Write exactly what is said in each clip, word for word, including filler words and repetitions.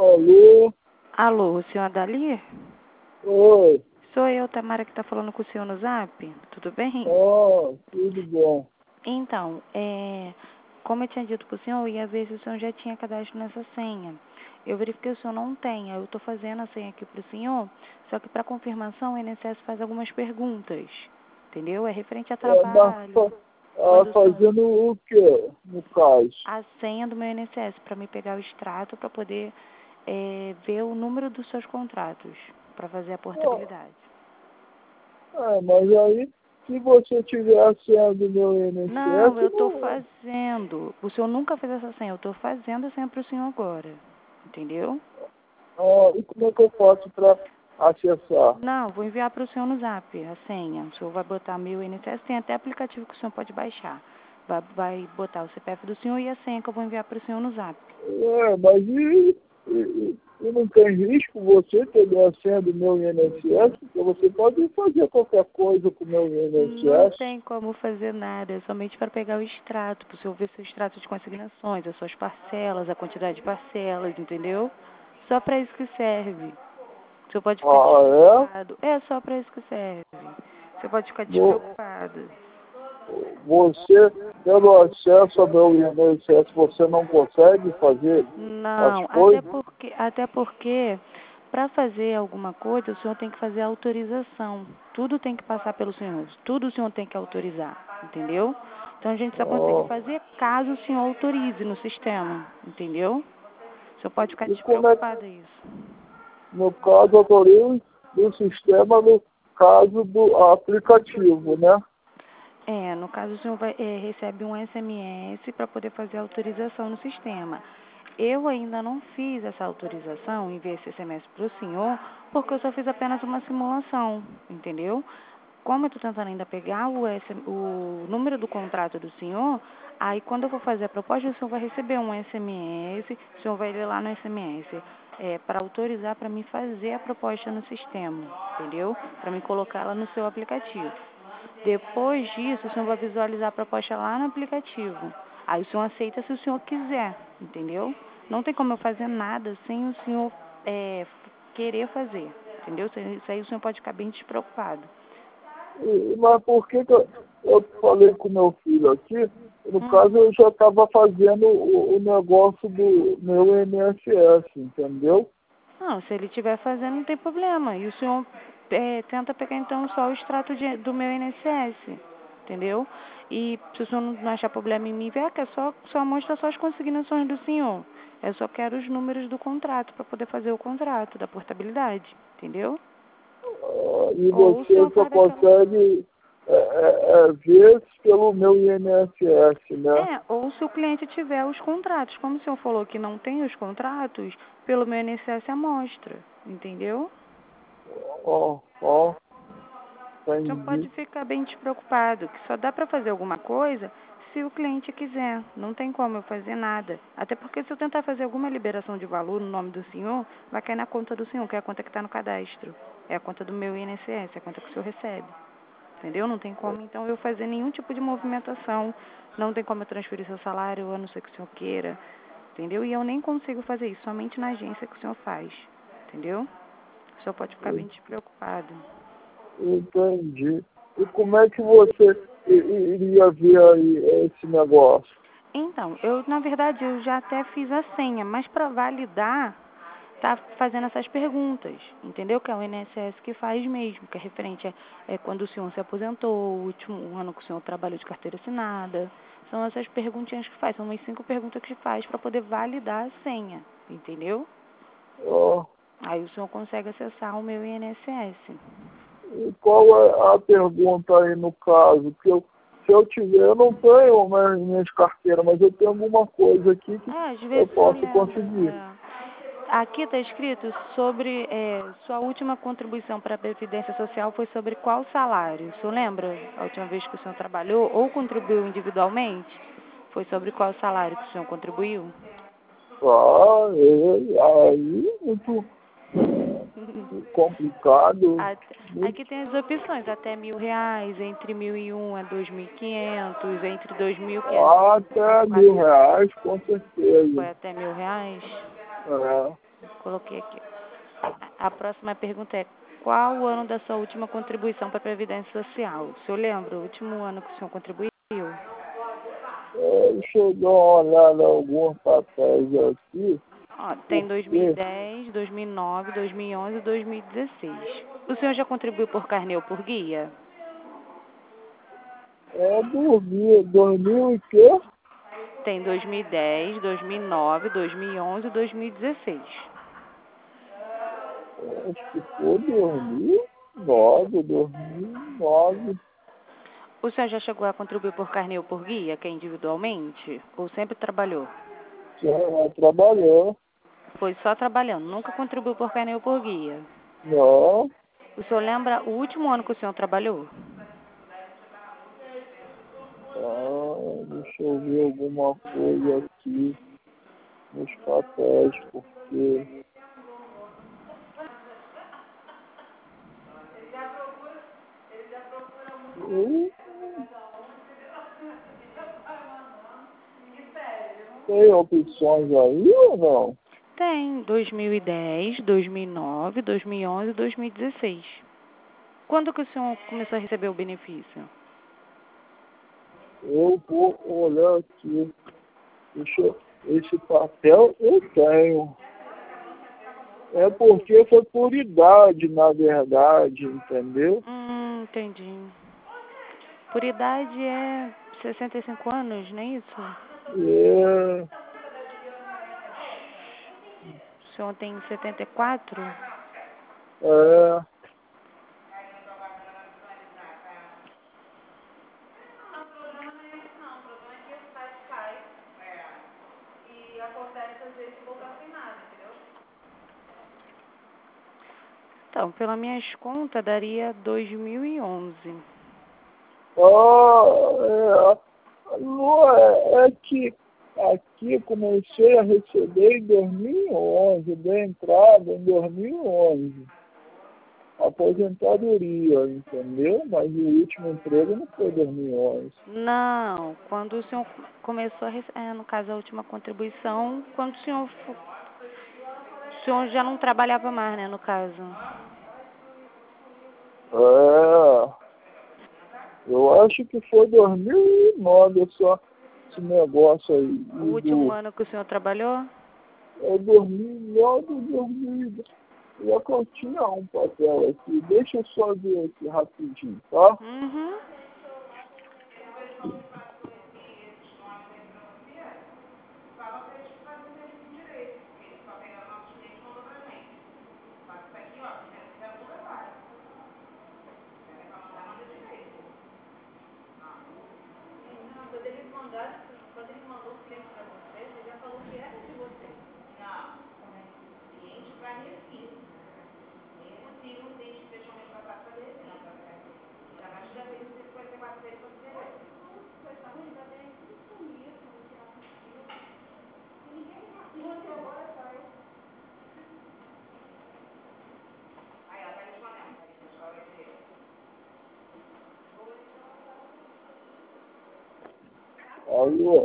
Alô? Alô, o senhor Adali? Oi. Sou eu, Tamara, que está falando com o senhor no Zap. Tudo bem? Oh, tudo bom. Então, é, como eu tinha dito para o senhor, eu ia ver se o senhor já tinha cadastro nessa senha. Eu verifiquei que o senhor não tem. Eu estou fazendo a senha aqui para o senhor, só que para confirmação o I N S S faz algumas perguntas. Entendeu? É referente a É, mas trabalho. fa- ah, Quando o senhor... fazendo o quê, no caso? A senha do meu I N S S, para me pegar o extrato, para poder é, ver o número dos seus contratos, para fazer a portabilidade. É, mas aí, se você tiver a senha do meu Não, I N S S, eu estou não... fazendo. O senhor nunca fez essa senha. Eu estou fazendo a senha para o senhor agora. Entendeu? Ah, e como é que eu faço para acessar? Não, vou enviar para o senhor no Zap a senha. O senhor vai botar meu I N S S. Tem até aplicativo que o senhor pode baixar. Vai, vai botar o C P F do senhor e a senha que eu vou enviar para o senhor no Zap. É, mas e, e, e não tem risco você ter a senha do meu I N S S? Porque você pode fazer qualquer coisa com o meu I N Não S S. tem como fazer nada. É somente para pegar o extrato. Para o senhor ver seu extrato de consignações, as suas parcelas, a quantidade de parcelas, entendeu? Só para isso que serve. Você pode ficar Ah, despreocupado. É só para isso que serve. Você pode ficar é? Vo- despreocupado. Você, pelo acesso ao meu I N S S, você não consegue fazer as Não, até coisas? porque, até porque para fazer alguma coisa, o senhor tem que fazer autorização. Tudo tem que passar pelo senhor. Tudo o senhor tem que autorizar, entendeu? Então a gente só consegue Ah, fazer caso o senhor autorize no sistema, entendeu? O senhor pode ficar e como é que, despreocupado a isso. no caso, eu torei do sistema, no caso do aplicativo, né? É, no caso o senhor vai, é, recebe um S M S para poder fazer a autorização no sistema. Eu ainda não fiz essa autorização, enviei esse S M S para o senhor, porque eu só fiz apenas uma simulação, entendeu? Como eu estou tentando ainda pegar o, S, o número do contrato do senhor, aí quando eu for fazer a proposta, o senhor vai receber um S M S, o senhor vai ler lá no S M S, é, para autorizar para mim fazer a proposta no sistema, entendeu? Para mim colocar ela no seu aplicativo. Depois disso, o senhor vai visualizar a proposta lá no aplicativo. Aí o senhor aceita se o senhor quiser, entendeu? Não tem como eu fazer nada sem o senhor é, querer fazer, entendeu? Isso aí o senhor pode ficar bem despreocupado. E, mas por que, que eu, eu falei com meu filho aqui? No Hum. caso, eu já estava fazendo o, o negócio do meu I N S S, entendeu? Não, se ele estiver fazendo, não tem problema. E o senhor é, tenta pegar então só o extrato de, do meu I N S S, entendeu? E se o senhor não achar problema em me ver, que é só, só mostra só as consignações do senhor. Eu só quero os números do contrato para poder fazer o contrato da portabilidade, entendeu? Ah, e Ou o você senhor só faz daquela... consegue é, é, é, ver pelo meu I N S S, né? É, ou se o cliente tiver os contratos. Como o senhor falou que não tem os contratos, pelo meu I N S S amostra, entendeu? Ó, ó, O senhor pode entendi. ficar bem despreocupado, que só dá para fazer alguma coisa se o cliente quiser. Não tem como eu fazer nada. Até porque se eu tentar fazer alguma liberação de valor no nome do senhor, vai cair na conta do senhor, que é a conta que está no cadastro. É a conta do meu I N S S, é a conta que o senhor recebe. Entendeu? Não tem como, então, eu fazer nenhum tipo de movimentação. Não tem como eu transferir seu salário, a não ser que o senhor queira. Entendeu? E eu nem consigo fazer isso, somente na agência que o senhor faz. Entendeu? O senhor pode ficar bem despreocupado. Entendi. E como é que você i- i- iria ver aí esse negócio? Então, eu, na verdade, eu já até fiz a senha, mas para validar, tá fazendo essas perguntas, entendeu? Que é o I N S S que faz mesmo, que é referente a é quando o senhor se aposentou, o último ano que o senhor trabalhou de carteira assinada. São essas perguntinhas que faz, são umas cinco perguntas que faz para poder validar a senha, entendeu? Ó, Aí o senhor consegue acessar o meu I N S S. e qual é a pergunta aí no caso? Que eu, se eu tiver, eu não tenho mais minhas carteiras, mas eu tenho alguma coisa aqui que É, às eu vezes o senhor posso lembra. conseguir. É. Aqui está escrito sobre é, sua última contribuição para a Previdência Social foi sobre qual salário? O senhor lembra a última vez que o senhor trabalhou ou contribuiu individualmente? Foi sobre qual salário que o senhor contribuiu? Ah, é, aí muito complicado. Até- Muito, Aqui tem as opções, até mil reais, entre mil e um a dois mil e quinhentos, entre dois mil quinhentos até a mil quatro. reais, com Foi certeza. até mil reais? É. Coloquei aqui. A próxima pergunta é: qual o ano da sua última contribuição para a Previdência Social? O senhor lembra o último ano que o senhor contribuiu? É, deixa eu dar uma olhada em alguns papéis aqui. Ó, tem dois mil e Porque dez, dois mil e nove, dois mil e onze e dois mil e dezesseis. O senhor já contribuiu por carnê ou por guia? é dormir, dormir o quê? Tem dois mil e dez, dois mil e nove, dois mil e onze e dois mil e dezesseis. Acho que foi dormir nove, dormir nove. O senhor já chegou a contribuir por carnê ou por guia, que é individualmente? Ou sempre trabalhou? Já trabalhou. Foi só trabalhando, nunca contribuiu por carnê ou por guia? Não. O senhor lembra o último ano que o senhor trabalhou? Ah, deixa eu ver alguma coisa aqui nos papéis, porque eu tem opções aí ou não? Tem, dois mil e dez, dois mil e nove, dois mil e onze e dois mil e dezesseis. Quando que o senhor começou a receber o benefício? Eu vou olhar aqui. Deixa eu, esse papel eu tenho. É porque foi por idade, na verdade, entendeu? Hum, entendi. Por idade é sessenta e cinco anos, não é isso? É, O senhor tem setenta e quatro? é, Então, pelas minhas contas, daria dois mil e onze. ah, é, não, é, é que aqui comecei a receber em dois mil e onze, dei entrada em dois mil e onze. Aposentadoria, entendeu? Mas o último emprego não foi dois mil e onze. Não, quando o senhor começou a receber, é, no caso, a última contribuição, quando o senhor, fo- o senhor já não trabalhava mais, né, no caso. É, eu acho que foi dois mil e nove só esse negócio aí. O E último do, ano que o senhor trabalhou? é dois mil e nove, dois mil e dez. Eu que eu tinha um papel aqui. Deixa eu só ver aqui rapidinho, tá? Uhum. Alô?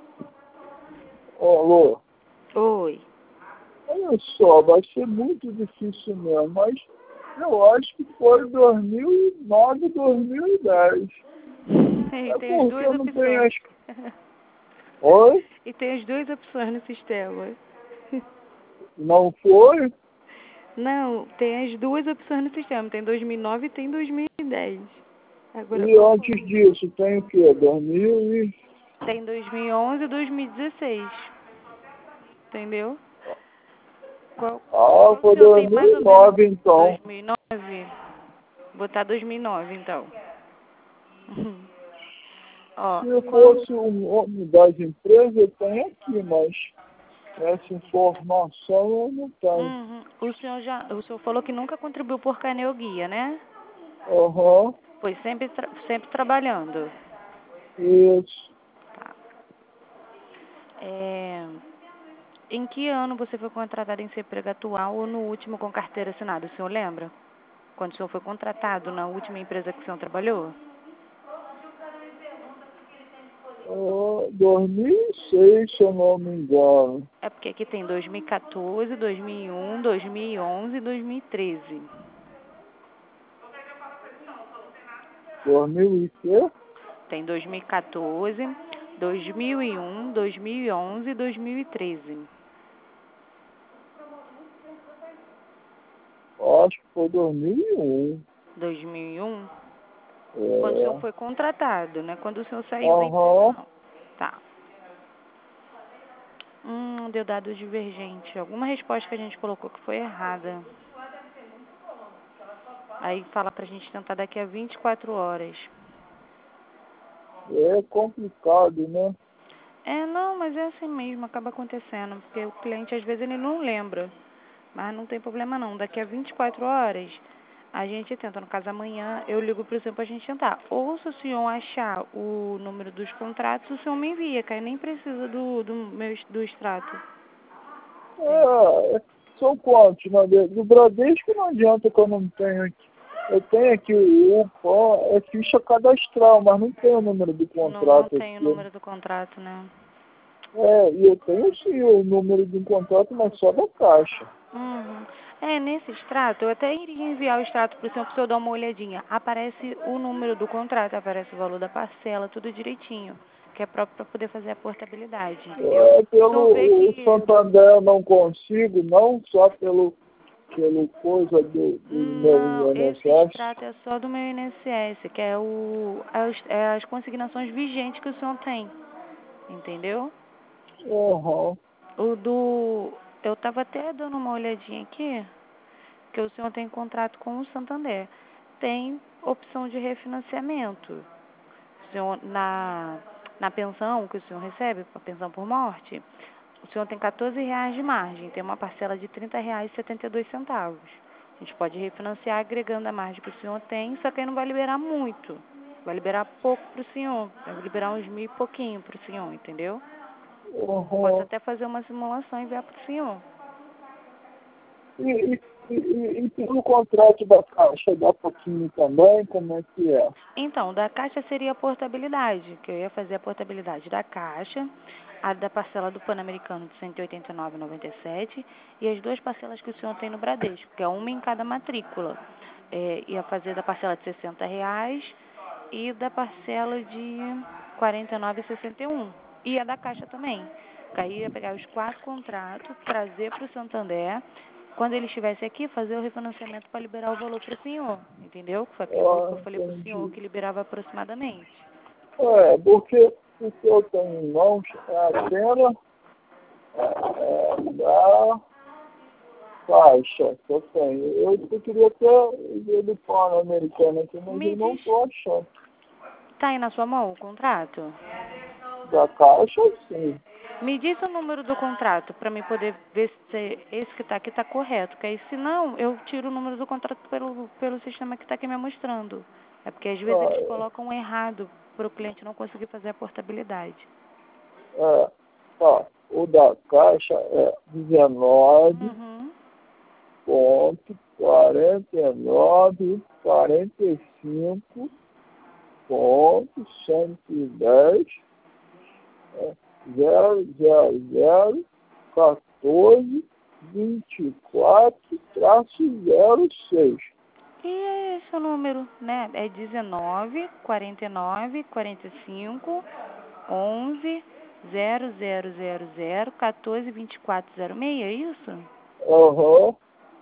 Alô? Oi. Olha só, vai ser muito difícil mesmo, mas eu acho que foi dois mil e nove, dois mil e dez. E É tem as porque duas eu não tenho opções. as... Oi? E tem as duas opções no sistema. Não foi? Não, tem as duas opções no sistema. Tem dois mil e nove e tem dois mil e dez. Agora, E qual antes foi? disso, tem o quê? dois mil e... Tem dois mil e onze e dois mil e dezesseis. Entendeu? Qual, Ah, qual o foi senhor tem mais ou menos? dois mil e nove então. dois mil e nove? Vou botar dois mil e nove, então. Ó, Se quando... fosse o nome das empresas, eu tenho aqui, mas essa informação eu não tenho. Uhum. O senhor já... O senhor falou que nunca contribuiu por carnê ou guia, né? Aham, Foi sempre, tra... sempre trabalhando. isso. Tá. É... Em que ano você foi contratado em seu emprego atual ou no último com carteira assinada? O senhor lembra? Quando o senhor foi contratado na última empresa que o senhor trabalhou? Uh, dois mil e seis, se eu não me engano. É porque aqui tem dois mil e quatorze, dois mil e um, dois mil e onze e dois mil e treze. dois mil e quê? Tem dois mil e quatorze, dois mil e um, dois mil e onze e dois mil e treze. Acho que foi dois mil e um. dois mil e um? É. Quando o senhor foi contratado, né? Quando o senhor saiu da Aham. empresa, não. Tá. Hum, deu dado divergente. Alguma resposta que a gente colocou que foi errada. Aí fala pra gente tentar daqui a vinte e quatro horas. É complicado, né? É, não, mas é assim mesmo, acaba acontecendo. Porque o cliente, às vezes, ele não lembra. Mas não tem problema não. Daqui a vinte e quatro horas, a gente tenta. No caso, amanhã, eu ligo pro senhor pra gente tentar. Ou se o senhor achar o número dos contratos, o senhor me envia, que aí nem precisa do, do meu do extrato. É, são quantos? Né? Do do Bradesco não adianta que eu não tenho aqui. Eu tenho aqui o, o é ficha cadastral, mas não tem o número do Não, não contrato tem o aqui. número do contrato, né? É, e eu tenho sim o número de um contrato, mas só da Caixa. Uhum. É, nesse extrato, eu até iria enviar o extrato para o senhor, para o senhor dar uma olhadinha. Aparece o número do contrato, aparece o valor da parcela, tudo direitinho, que é próprio para poder fazer a portabilidade, entendeu? É, O senhor vê pelo o que... Santander eu não consigo, não só pelo, pelo coisa do, do Não, meu esse I N S S. extrato é só do meu I N S S, que é, o, é, os- é as consignações vigentes que o senhor tem, entendeu? Uhum. O do... Eu estava até dando uma olhadinha aqui, que o senhor tem contrato com o Santander. Tem opção de refinanciamento. O senhor, na, na pensão que o senhor recebe, a pensão por morte, o senhor tem quatorze reais de margem, tem uma parcela de trinta reais e setenta e dois centavos. A gente pode refinanciar agregando a margem que o senhor tem, só que aí não vai liberar muito. Vai liberar pouco para o senhor, vai liberar uns mil e pouquinho para o senhor, entendeu? Posso Uhum. até fazer uma simulação e enviar para o senhor. E, e, e, e pelo contrato da Caixa dá pouquinho também, como é que é? Então, da Caixa seria a portabilidade, que eu ia fazer a portabilidade da Caixa, a da parcela do Pan-Americano de cento e oitenta e nove reais e noventa e sete centavos e as duas parcelas que o senhor tem no Bradesco, que é uma em cada matrícula. É, ia fazer da parcela de sessenta reais e da parcela de quarenta e nove reais e sessenta e um centavos. E a da Caixa também. Que aí ia pegar os quatro contratos, trazer para o Santander. Quando ele estivesse aqui, fazer o refinanciamento para liberar o valor para o senhor, entendeu? Que foi aquele valor que Ah, eu falei para o senhor, entendi. que liberava aproximadamente. É, porque o que eu tenho em mãos é apenas é, da Caixa que eu tenho. Eu, eu queria ter ver do Pan-Americano aqui, mas Me eu não diz, estou achando. tá aí na sua mão o contrato? Da Caixa, sim. Me diz o número do contrato para mim poder ver se esse que está aqui está correto. Que aí, se não, eu tiro o número do contrato pelo, pelo sistema que está aqui me mostrando. É porque às vezes eles Ah, colocam errado para o cliente não conseguir fazer a portabilidade. é, tá. O da Caixa é dezenove Uhum. ponto quarenta e nove, quarenta e cinco ponto cento e dez, é, zero zero zero quatorze vinte e quatro traço zero seis. E é esse o número, né? É dezenove, quarenta e nove, quarenta e cinco, onze, zero zero zero zero, quatorze, vinte e quatro, zero seis, é isso? Aham.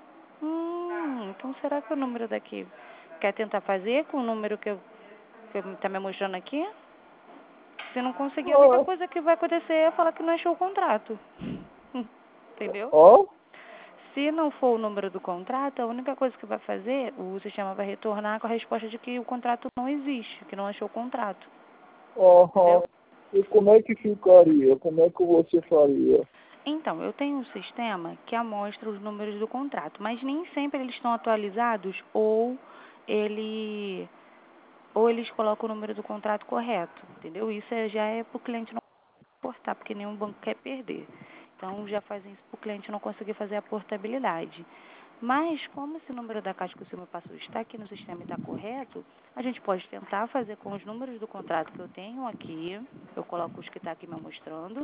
Hum, então será que o número daqui quer tentar fazer com o número que eu, que eu tá me mostrando aqui? Se não conseguir, a única Ó, coisa que vai acontecer é falar que não achou o contrato. Entendeu? ó, Se não for o número do contrato, a única coisa que vai fazer, o sistema vai retornar com a resposta de que o contrato não existe, que não achou o contrato. aham. Entendeu? E como é que ficaria? Como é que você faria? Então, eu tenho um sistema que amostra os números do contrato, mas nem sempre eles estão atualizados ou ele ou eles colocam o número do contrato correto, entendeu? Isso é- já é para o cliente não portar, porque nenhum banco quer perder. Então, já fazem isso para o cliente não conseguir fazer a portabilidade. Mas, como esse número da caixa que o senhor me passou está aqui no sistema e está correto, a gente pode tentar fazer com os números do contrato que eu tenho aqui, eu coloco os que está aqui me mostrando,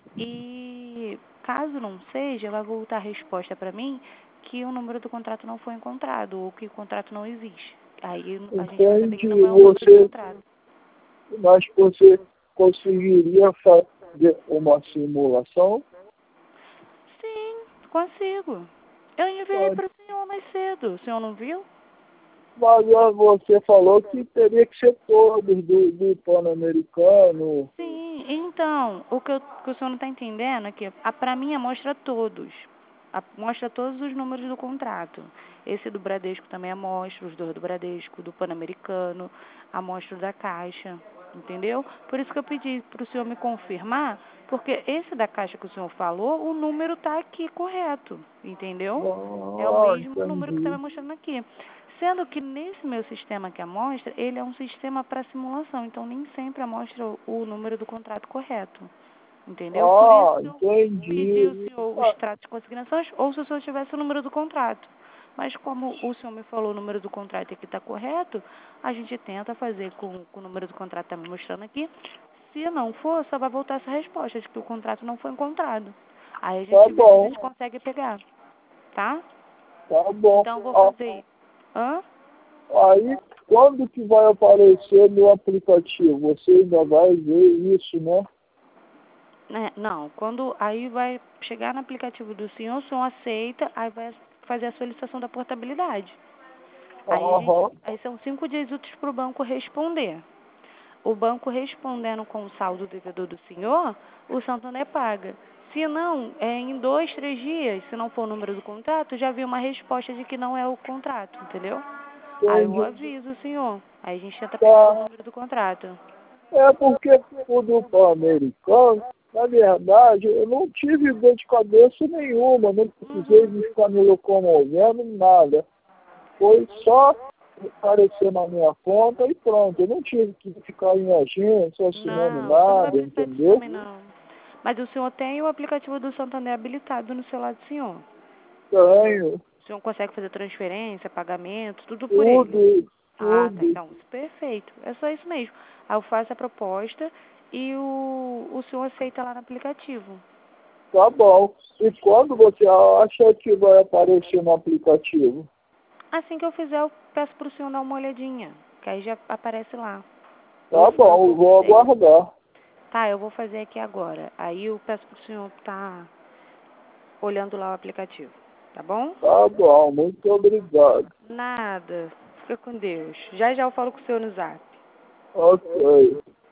e caso não seja, vai voltar a resposta para mim que o número do contrato não foi encontrado, ou que o contrato não existe. Aí a gente vai saber que Entende? não é o número do Você, contrato. mas você conseguiria fazer uma simulação? Sim, consigo. Eu enviei para o senhor mais cedo, o senhor não viu? Mas ah, você falou que teria que ser todos do, do Pan-Americano. Sim, então, o que, eu, que o senhor não está entendendo é que, para mim, mostra todos. A, mostra todos os números do contrato. Esse do Bradesco também amostra, os dois do Bradesco, do Pan-Americano, amostra da Caixa, entendeu? Por isso que eu pedi para o senhor me confirmar, porque esse da Caixa que o senhor falou, o número está aqui correto, entendeu? É o Ah, mesmo número que está me entendi. mostrando aqui. Sendo que nesse meu sistema que amostra, ele é um sistema para simulação, então nem sempre amostra o, o número do contrato correto, entendeu? Por isso Ah, que eu pedi ao entendi. senhor os Ah, tratos de consignações, ou se o senhor tivesse o número do contrato. Mas como o senhor me falou o número do contrato e que está correto, a gente tenta fazer com, com o número do contrato que está me mostrando aqui. Se não for, só vai voltar essa resposta de que o contrato não foi encontrado. Aí a tá gente vê se a bom, gente consegue pegar, tá? tá bom. Então eu vou Ah, fazer isso. Hã? aí, quando que vai aparecer no aplicativo? Você ainda vai ver isso, né? É, não, quando aí vai chegar no aplicativo do senhor, o senhor aceita, aí vai fazer a solicitação da portabilidade. Aí a gente, Aham, aí são cinco dias úteis para o banco responder. O banco respondendo com o saldo devedor do senhor, o Santander paga. Se não, é em dois, três dias, se não for o número do contrato, já vi uma resposta de que não é o contrato, entendeu? Aí eu entendi. aviso o senhor. Aí a gente tenta pegar o Tá. número do contrato. É porque o do Pan-Americano, na verdade, eu não tive dor de cabeça nenhuma, não precisei de ficar me locomovendo, nada. Foi só aparecer na minha conta e pronto. Eu não tive que ficar em agência, assinando Não, você não vai nada, precisar disso entendeu? também não. Mas o senhor tem o aplicativo do Santander habilitado no celular do senhor. Tenho O senhor consegue fazer transferência, pagamento, tudo por ele. tudo, Ah, tá. tudo. Então, isso, perfeito. É só isso mesmo. Aí eu faço a proposta e o, o senhor aceita lá no aplicativo. Tá bom. E quando você acha que vai aparecer no aplicativo? Assim que eu fizer, eu peço para o senhor dar uma olhadinha, que aí já aparece lá. Eu, Tá eu bom, eu vou vou fazer. aguardar. Tá, eu vou fazer aqui agora. Aí eu peço para o senhor estar olhando lá o aplicativo. Tá bom? Tá bom, muito obrigado. Nada. Fica com Deus. Já já eu falo com o senhor no zap. Ok.